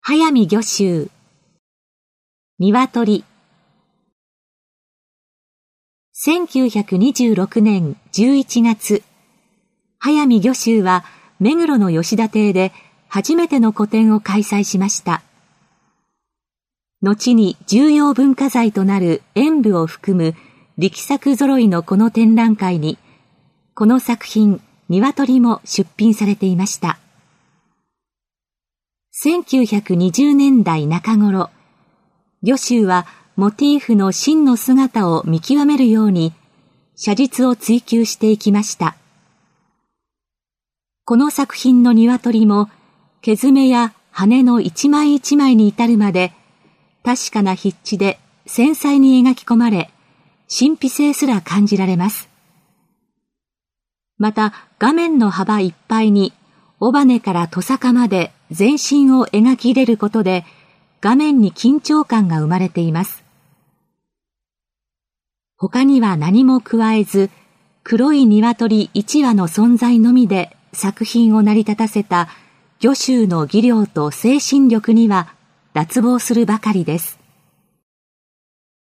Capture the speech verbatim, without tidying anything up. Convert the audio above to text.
速水御舟、鶏。せんきゅうひゃくにじゅうろくねんじゅういちがつ、速水御舟は目黒の吉田邸で初めての個展を開催しました。後に重要文化財となる演武を含む力作揃いのこの展覧会に、この作品、鶏も出品されていました。せんきゅうひゃくにじゅうねんだいなか頃、御舟はモチーフの真の姿を見極めるように、写実を追求していきました。この作品の鶏も、毛爪や羽の一枚一枚に至るまで、確かな筆致で繊細に描き込まれ、神秘性すら感じられます。また、画面の幅いっぱいに、尾羽からトサカまで全身を描き入れることで、画面に緊張感が生まれています。他には何も加えず、黒い鶏一羽の存在のみで作品を成り立たせた御舟の技量と精神力には脱帽するばかりです。